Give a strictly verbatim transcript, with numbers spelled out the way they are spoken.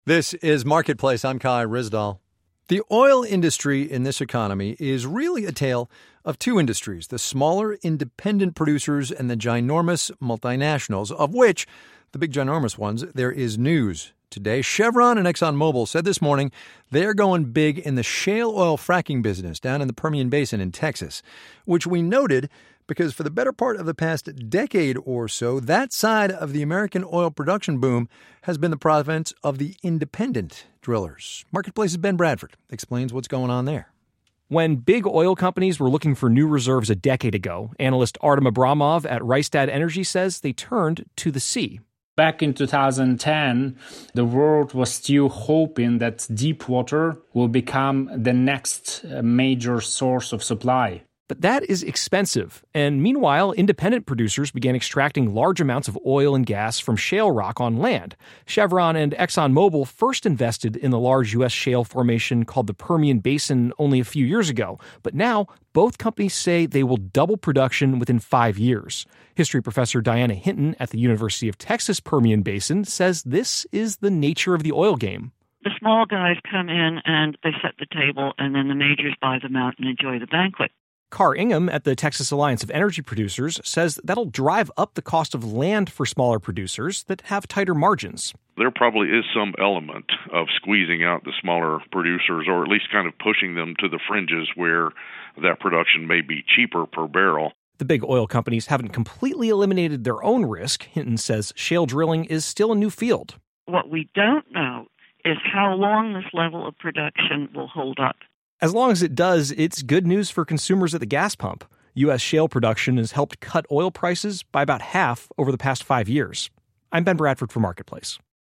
This is Marketplace. I'm Kai Ryssdal. The oil industry in this economy is really a tale of two industries, the smaller independent producers and the ginormous multinationals, of which, the big ginormous ones, there is news today. Chevron and ExxonMobil said this morning they're going big in the shale oil fracking business down in the Permian Basin in Texas, which we noted because for the better part of the past decade or so, that side of the American oil production boom has been the province of the independent drillers. Marketplace's Ben Bradford explains what's going on there. When big oil companies were looking for new reserves a decade ago, analyst Artem Abramov at Rystad Energy says they turned to the sea. Back in two thousand ten, the world was still hoping that deep water will become the next major source of supply. But that is expensive. And meanwhile, independent producers began extracting large amounts of oil and gas from shale rock on land. Chevron and ExxonMobil first invested in the large U S shale formation called the Permian Basin only a few years ago. But now, both companies say they will double production within five years. History professor Diana Hinton at the University of Texas Permian Basin says this is the nature of the oil game. The small guys come in and they set the table, and then the majors buy them out and enjoy the banquet. Carr Ingham at the Texas Alliance of Energy Producers says that'll drive up the cost of land for smaller producers that have tighter margins. There probably is some element of squeezing out the smaller producers, or at least kind of pushing them to the fringes where that production may be cheaper per barrel. The big oil companies haven't completely eliminated their own risk. Hinton says shale drilling is still a new field. What we don't know is how long this level of production will hold up. As long as it does, it's good news for consumers at the gas pump. U S shale production has helped cut oil prices by about half over the past five years. I'm Ben Bradford for Marketplace.